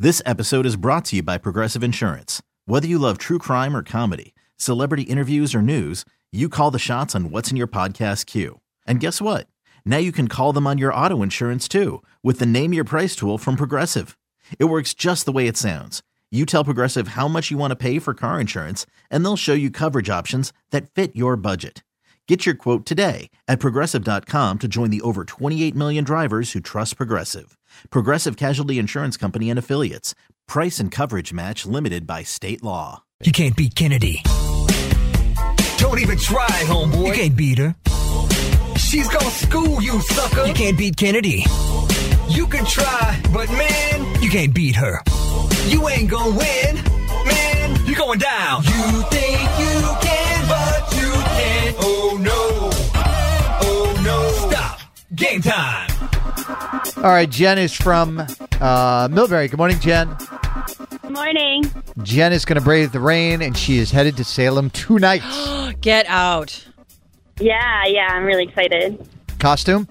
This episode is brought to you by Progressive Insurance. Whether you love true crime or comedy, celebrity interviews or news, you call the shots on what's in your podcast queue. And guess what? Now you can call them on your auto insurance too with the Name Your Price tool from Progressive. It works just the way it sounds. You tell Progressive how much you want to pay for car insurance, and they'll show you coverage options that fit your budget. Get your quote today at Progressive.com to join the over 28 million drivers who trust Progressive. Progressive Casualty Insurance Company and Affiliates. Price and coverage match limited by state law. You can't beat Kennedy. Don't even try, homeboy. You can't beat her. She's gonna school you, sucker. You can't beat Kennedy. You can try, but man, you can't beat her. you ain't gonna win. Man, you're going down. You think you can, but you can't. Oh no. Oh no. Stop. Game time. All right, Jen is from Millbury. Good morning, Jen. Good morning. Jen is going to brave the rain, and she is headed to Salem tonight. Get out. Yeah, I'm really excited. Costume?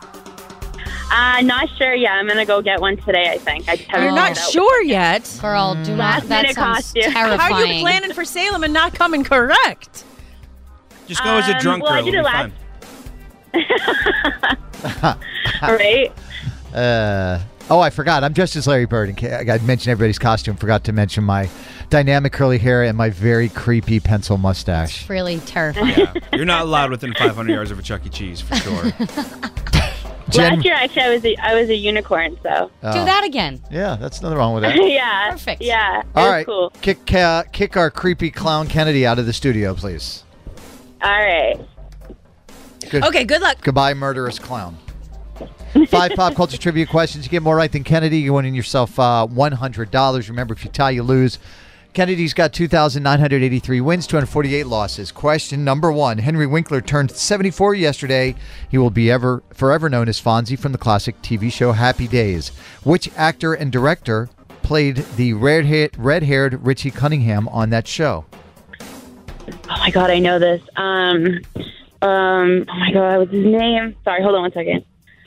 Not sure yet. I'm going to go get one today, I think. I just haven't You're not figured out. sure yet. Girl, do not. Last That minute sounds costume. terrifying. How are you planning for Salem and not coming correct? Just go as a drunk well, I girl. did It'll it be last. Right? I forgot. I'm dressed as Larry Bird. I mentioned everybody's costume. Forgot to mention my dynamic curly hair and my very creepy pencil mustache. It's really terrifying. Yeah. You're not allowed within 500 yards of a Chuck E. Cheese, for sure. Jen, Last year, actually, I was a unicorn, so. Do that again. yeah, that's nothing wrong with that. Yeah. Perfect. Yeah. It All was right, cool. kick our creepy clown Kennedy out of the studio, please. All right. Okay, good luck. Goodbye, murderous clown. 5 pop culture trivia questions. You get more right than Kennedy, you're winning yourself $100. Remember, if you tie, you lose. Kennedy's got 2,983 wins, 248 losses. Question number 1. Henry Winkler turned 74 yesterday. He will be forever known as Fonzie from the classic TV show Happy Days. Which actor and director played the red-haired Richie Cunningham on that show? Oh, my God, I know this. Oh, my God, what's his name? Sorry, hold on one second.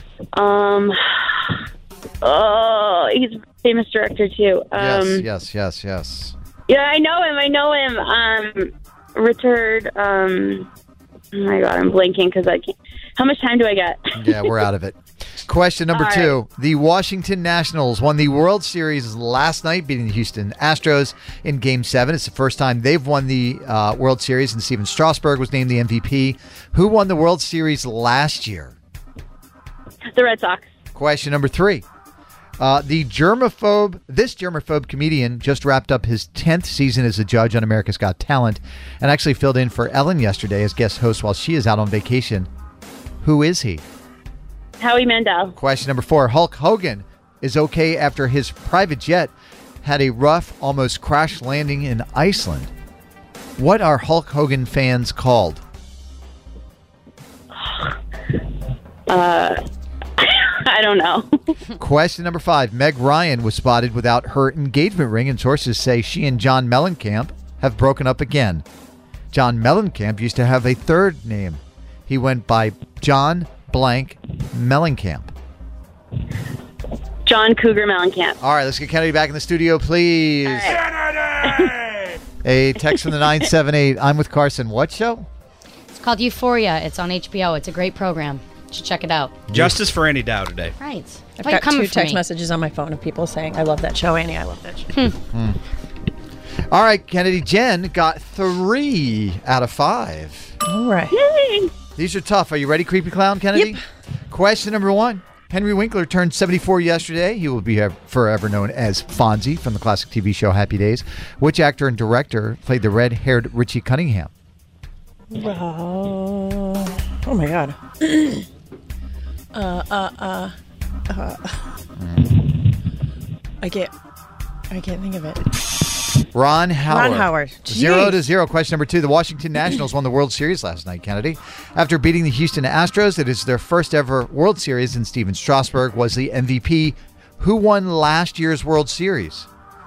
He's a famous director, too. Yes. Yeah, I know him. Richard, oh my God, I'm blanking because I can't. How much time do I get? Yeah, we're out of it. Question number 2. The Washington Nationals won the World Series last night, beating the Houston Astros in Game 7. It's the first time they've won the World Series, and Steven Strasburg was named the MVP. Who won the World Series last year? The Red Sox. Question number 3. This germaphobe comedian just wrapped up his 10th season as a judge on America's Got Talent and actually filled in for Ellen yesterday as guest host while she is out on vacation. Who is he? Howie Mandel. Question number 4. Hulk Hogan is okay after his private jet had a rough, almost crash landing in Iceland. What are Hulk Hogan fans called? I don't know. Question number 5. Meg Ryan was spotted without her engagement ring, and sources say she and John Mellencamp have broken up again. John Mellencamp used to have a third name. He went by John Blank Mellencamp. John Cougar Mellencamp. All right, let's get Kennedy back in the studio, please. Right. A text from the 978. I'm with Carson. What show? It's called Euphoria. It's on HBO. It's a great program. You should check it out. Justice for Annie Dow today. Right. I've Why you got coming 2 for text me? messages on my phone of people saying, I love that show, Annie. I love that show. All right, Kennedy. Jen got 3 out of 5. All right. Yay. These are tough. Are you ready, creepy clown, Kennedy? Yep. Question number 1. Henry Winkler turned 74 yesterday. He will be forever known as Fonzie from the classic TV show Happy Days. Which actor and director played the red-haired Richie Cunningham? Oh my God. I can't think of it. Ron Howard. Ron Howard. 0-0. Question number 2. The Washington Nationals won the World Series last night, Kennedy. After beating the Houston Astros, it is their first ever World Series, and Steven Strasburg was the MVP. Who won last year's World Series?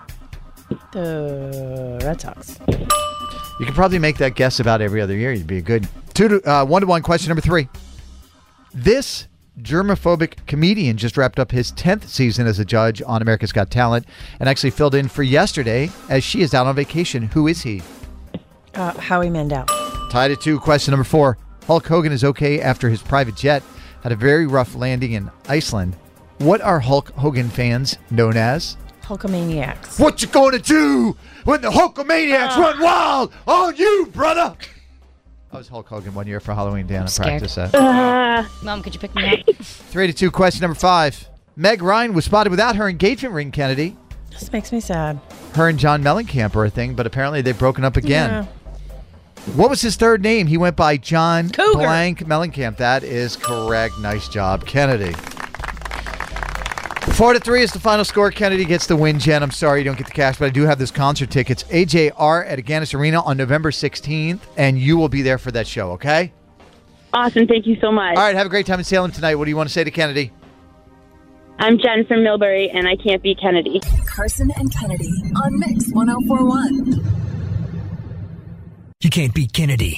The Red Sox. You could probably make that guess about every other year. You'd be a good 1-1. Question number 3. This germophobic comedian just wrapped up his 10th season as a judge on America's Got Talent and actually filled in for yesterday as she is out on vacation. Who is he? Howie Mandel. Tied at 2. Question number 4. Hulk Hogan is okay after his private jet had a very rough landing in Iceland. What are Hulk Hogan fans known as? Hulkamaniacs. What you gonna do when the Hulkamaniacs run wild on you, brother? I was Hulk Hogan one year for Halloween, Dan. I scared. practiced that. Mom, could you pick me up? 3 to 2. Question number 5. Meg Ryan was spotted without her engagement ring, Kennedy. This makes me sad. Her and John Mellencamp are a thing, but apparently they've broken up again. Yeah. What was his third name? He went by John Cougar. Blank Mellencamp. That is correct. Nice job, Kennedy. 4 to 3 is the final score. Kennedy gets the win. Jen, I'm sorry you don't get the cash, but I do have this concert tickets. AJR at Agganis Arena on November 16th, and you will be there for that show, okay? Awesome. Thank you so much. All right, have a great time in Salem tonight. What do you want to say to Kennedy? I'm Jen from Millbury, and I can't beat Kennedy. Carson and Kennedy on Mix 1041. You can't beat Kennedy.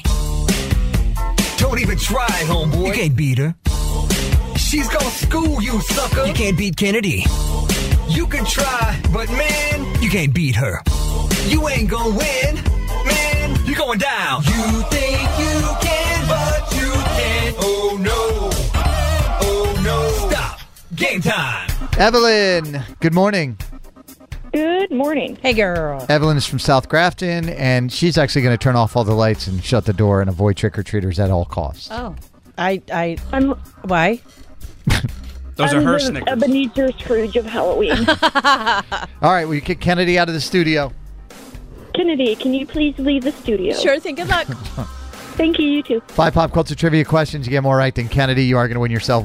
Don't even try, homeboy. You can't beat her. She's gonna school you, sucker. You can't beat Kennedy. You can try, but man, You can't beat her. you ain't gonna win. Man, you're going down. You think you can, but you can't. Oh no. Oh no. Stop. Game time. Evelyn, good morning. Good morning. Hey, girl. Evelyn is from South Grafton, and she's actually going to turn off all the lights and shut the door and avoid trick-or-treaters at all costs. Oh. I'm. Why? Those are her Snickers. Ebenezer Scrooge of Halloween. All right, will you kick Kennedy out of the studio? Kennedy, can you please leave the studio? Sure thing. Good luck. Thank you, you too. 5 pop culture trivia questions. You get more right than Kennedy. You are going to win yourself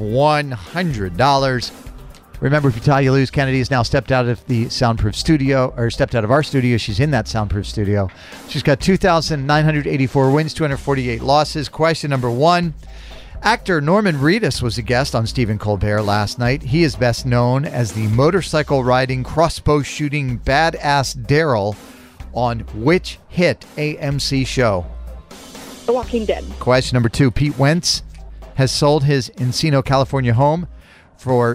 $100. Remember, if you tie, you lose. Kennedy has now stepped out of the soundproof studio, or stepped out of our studio. She's in that soundproof studio. She's got 2,984 wins, 248 losses. Question number 1. Actor Norman Reedus was a guest on Stephen Colbert last night. He is best known as the motorcycle riding, crossbow shooting badass Daryl on which hit AMC show? The Walking Dead. Question number 2. Pete Wentz has sold his Encino, California home for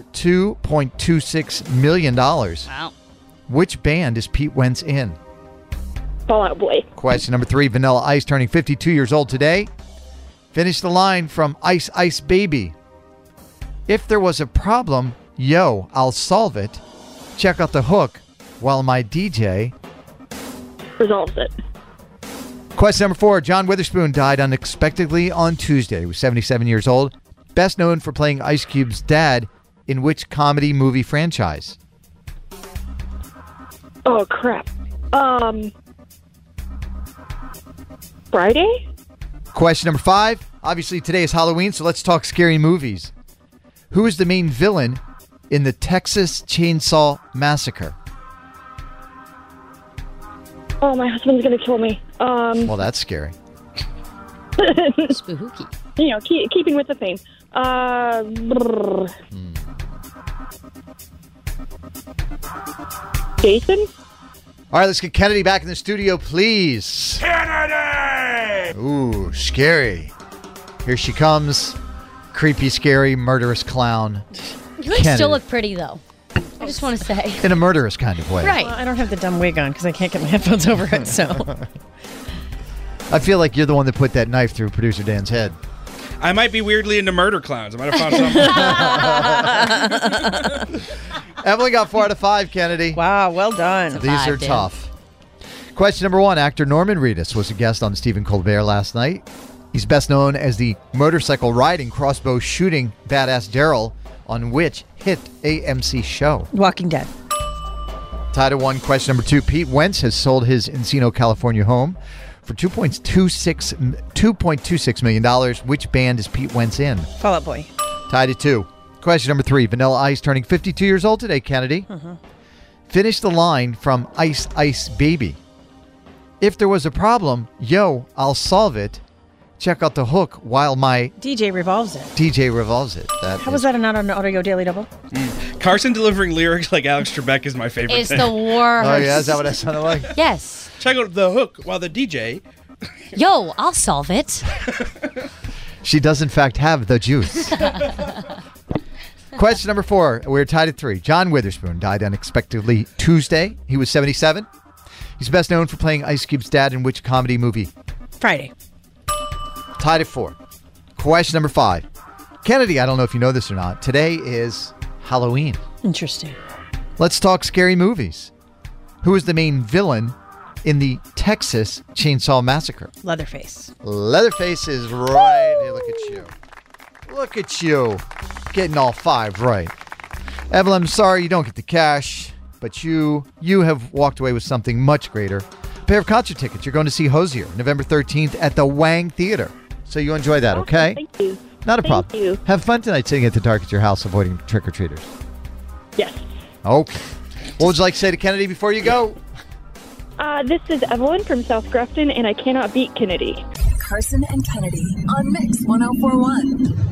$2.26 million. Wow. Which band is Pete Wentz in? Fall Out Boy. Question number 3. Vanilla Ice turning 52 years old today. Finish the line from Ice Ice Baby. If there was a problem, yo, I'll solve it. Check out the hook while my DJ Resolves it. Question number 4. John Witherspoon died unexpectedly on Tuesday. He was 77 years old. Best known for playing Ice Cube's dad in which comedy movie franchise? Oh, crap. Friday? Question number 5. Obviously, today is Halloween, so let's talk scary movies. Who is the main villain in the Texas Chainsaw Massacre? Oh, my husband's going to kill me. Well, that's scary. Spooky. You know, keeping with the theme. Jason? All right, let's get Kennedy back in the studio, please. Kennedy! Ooh, scary. Here she comes. Creepy, scary, murderous clown. You guys Kennedy. still look pretty, though. I just want to say. In a murderous kind of way. Right. Well, I don't have the dumb wig on because I can't get my headphones over it. So I feel like you're the one that put that knife through producer Dan's head. I might be weirdly into murder clowns. I might have found something. Evelyn got 4 out of 5, Kennedy. wow, well done. These Five, are Dan. tough. Question number 1. Actor Norman Reedus was a guest on Stephen Colbert last night. He's best known as the motorcycle riding, crossbow shooting badass Daryl on which hit AMC show? Walking Dead. Tied at 1. Question number 2. Pete Wentz has sold his Encino, California home for $2.26 million. Which band is Pete Wentz in? Fall Out Boy. Tied at 2. Question number 3. Vanilla Ice turning 52 years old today, Kennedy. Finish the line from Ice Ice Baby. If there was a problem, yo, I'll solve it. Check out the hook while my DJ revolves it. DJ revolves it. How was that not an audio daily double? Carson delivering lyrics like Alex Trebek is my favorite It's thing. the worst. Oh, yeah? Is that what that sounded like? Yes. Check out the hook while the DJ. Yo, I'll solve it. She does, in fact, have the juice. All Question number 4. We're tied at 3. John Witherspoon died unexpectedly Tuesday. He was 77. He's best known for playing Ice Cube's dad in which comedy movie? Friday. Tied at 4. Question number 5. Kennedy, I don't know if you know this or not. Today is Halloween. Interesting. Let's talk scary movies. Who is the main villain in the Texas Chainsaw Massacre? Leatherface. Leatherface is right. Hey, look at you. Look at you. Getting all 5 right. Evelyn, I'm sorry you don't get the cash, but you have walked away with something much greater. A pair of concert tickets. You're going to see Hozier November 13th at the Wang Theater. So you enjoy that, okay? Thank you. Not a problem. Thank you. Have fun tonight sitting at the dark at your house avoiding trick-or-treaters. Yes. Okay. What would you like to say to Kennedy before you go? This is Evelyn from South Grafton, and I cannot beat Kennedy. Carson and Kennedy on Mix 1041.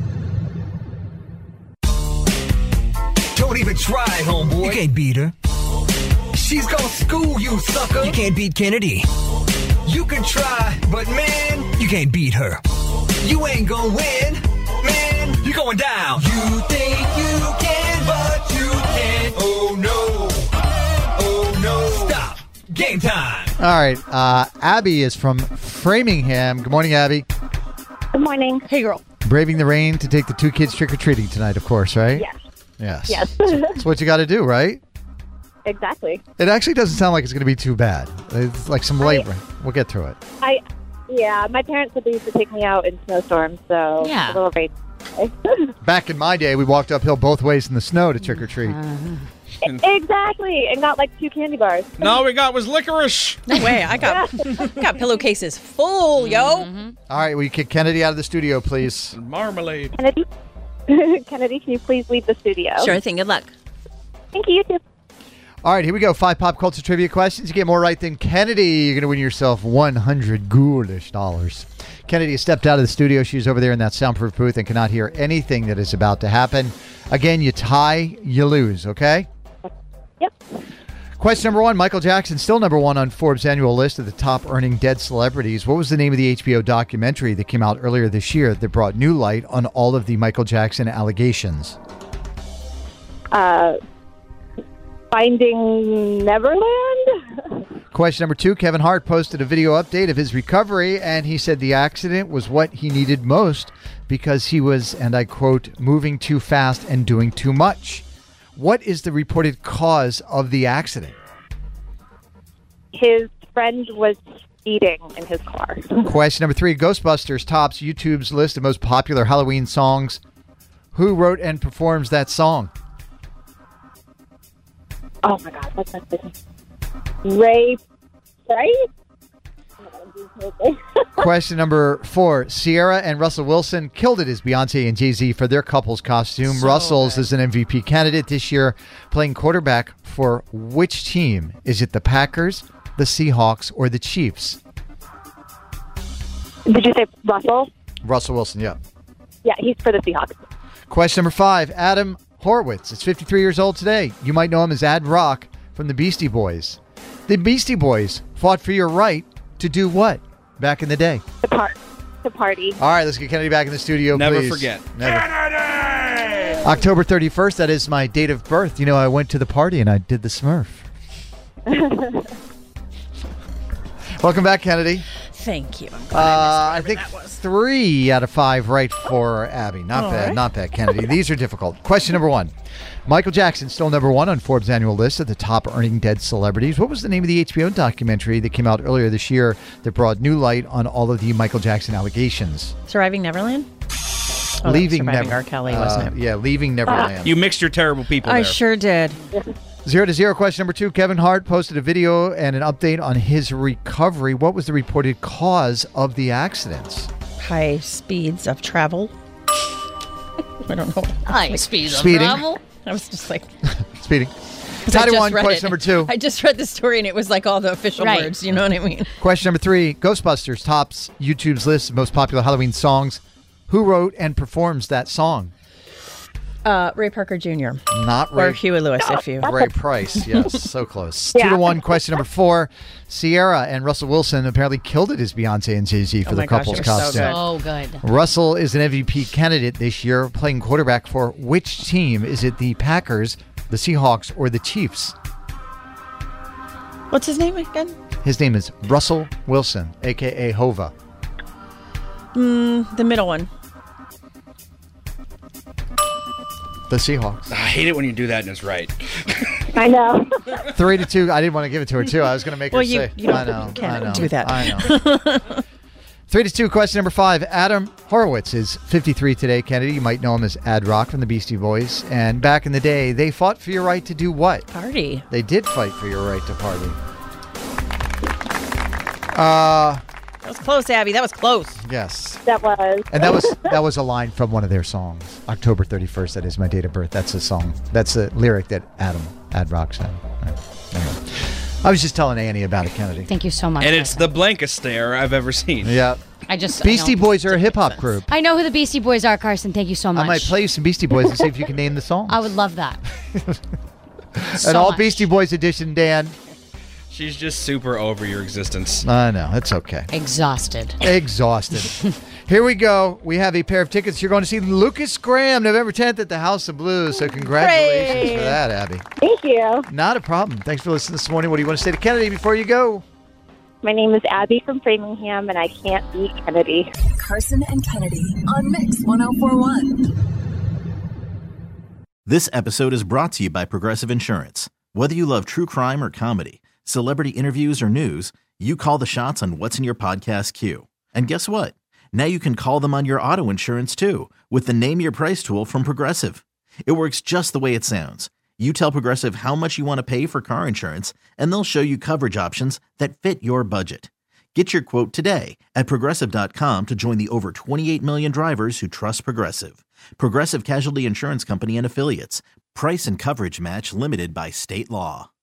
Don't even try, homeboy. You can't beat her. She's gonna school you, sucker. You can't beat Kennedy. You can try, but man, You can't beat her. you ain't gonna win. Man, you're going down. You think you can, but you can't. Oh no. Oh no. Stop. Game time. All right. Abby is from Framingham. Good morning, Abby. Good morning. Hey, girl. Braving the rain to take the 2 kids trick-or-treating tonight, of course, right? Yes. Yes. Yes. That's what you got to do, right? Exactly. It actually doesn't sound like it's going to be too bad. It's like some light rain. We'll get through it. My parents said they used to take me out in snowstorms, so Yeah. a little rain. Back in my day, we walked uphill both ways in the snow to trick-or-treat. Exactly, and got like 2 candy bars. No, we got was licorice. No way. I got pillowcases full, yo. All right, will you kick Kennedy out of the studio, please? Marmalade. Kennedy, Kennedy, can you please leave the studio? Sure thing. Good luck. Thank you. You too. All right, here we go. 5 pop culture trivia questions. You get more right than Kennedy. You're going to win yourself $100 ghoulish dollars. Kennedy has stepped out of the studio. She's over there in that soundproof booth and cannot hear anything that is about to happen. Again, you tie, you lose, okay? Yep. Question number 1. Michael Jackson, still number 1 on Forbes' annual list of the top earning dead celebrities. What was the name of the HBO documentary that came out earlier this year that brought new light on all of the Michael Jackson allegations? Finding Neverland. Question number 2. Kevin Hart posted a video update of his recovery, and he said the accident was what he needed most because he was, and I quote, moving too fast and doing too much. What is the reported cause of the accident? His friend was speeding in his car. Question number 3. Ghostbusters tops YouTube's list of most popular Halloween songs. Who wrote and performs that song? Oh my God, what's that thing? Ray, right? Question number 4. Sierra and Russell Wilson killed it as Beyonce and Jay-Z for their couple's costume. Russell's is an MVP candidate this year, playing quarterback for which team? Is it the Packers, the Seahawks, or the Chiefs? Did you say Russell? Russell Wilson, yeah. Yeah, he's for the Seahawks. Question number 5. Adam Horowitz is 53 years old today. You might know him as Ad Rock from the Beastie Boys. The Beastie Boys fought for your right to do what back in the day? To party. All right, let's get Kennedy back in the studio, Never please. forget. Never. October 31st, that is my date of birth. You know, I went to the party and I did the Smurf. Welcome back, Kennedy. Thank you. I'm glad I think that was. 3 out of 5 right for Abby. Not bad, not bad, Kennedy. These are difficult. Question number 1. Michael Jackson, still number 1 on Forbes' annual list of the top earning dead celebrities. What was the name of the HBO documentary that came out earlier this year that brought new light on all of the Michael Jackson allegations? Surviving Neverland? Oh, Leaving Surviving Never- R. Kelly, wasn't it? Yeah, Leaving Neverland. You mixed your terrible people I there. sure did. 0-0. Question number 2. Kevin Hart posted a video and an update on his recovery. What was the reported cause of the accidents? High speeds of travel. I don't know. High speed of Speeding. travel. I was just like... Speeding. 'cause I Tied at just 1. read Question it. number 2. I just read the story and it was like all the official Right. words. You know what I mean? Question number 3. Ghostbusters tops YouTube's list of most popular Halloween songs. Who wrote and performs that song? Ray Parker Jr. Not Or Ray. Huey Lewis, if you. Ray Price, yes, so close. Yeah. 2-1. Question number 4. Sierra and Russell Wilson apparently killed it as Beyonce and Jay-Z for Oh the my gosh, couple's it was so costume. good. Oh, good. Russell is an MVP candidate this year, playing quarterback for which team? Is it the Packers, the Seahawks, or the Chiefs? What's his name again? His name is Russell Wilson, a.k.a. Hova. The middle one. The Seahawks. I hate it when you do that and it's right. I know. 3-2. I didn't want to give it to her, too. I was going to make her Well, you- say. you don't- I know. can't I know. do that. I know. 3-2. Question number 5. Adam Horowitz is 53 today, Kennedy. You might know him as Ad Rock from the Beastie Boys. And back in the day, they fought for your right to do what? Party. They did fight for your right to party. That was close, Abby. That was close. Yes. That was. And that was a line from one of their songs. October 31st, that is my date of birth. That's a song. That's a lyric that Ad Rock said. Anyway. I was just telling Annie about it, Kennedy. Thank you so much. And it's the blankest stare I've ever seen. Yeah. Beastie Boys are a hip-hop group. I know who the Beastie Boys are, Carson. Thank you so much. I might play you some Beastie Boys and see if you can name the song. I would love that. An all Beastie Boys edition, Dan. She's just super over your existence. I know. It's okay. Exhausted. Exhausted. Here we go. We have a pair of tickets. You're going to see Lucas Graham November 10th at the House of Blues. So congratulations for that, Abby. Thank you. Not a problem. Thanks for listening this morning. What do you want to say to Kennedy before you go? My name is Abby from Framingham, and I can't beat Kennedy. Carson and Kennedy on Mix 104.1. This episode is brought to you by Progressive Insurance. Whether you love true crime or comedy, celebrity interviews or news, you call the shots on what's in your podcast queue. And guess what? Now you can call them on your auto insurance too with the Name Your Price tool from Progressive. It works just the way it sounds. You tell Progressive how much you want to pay for car insurance, and they'll show you coverage options that fit your budget. Get your quote today at Progressive.com to join the over 28 million drivers who trust Progressive. Progressive Casualty Insurance Company and Affiliates. Price and coverage match limited by state law.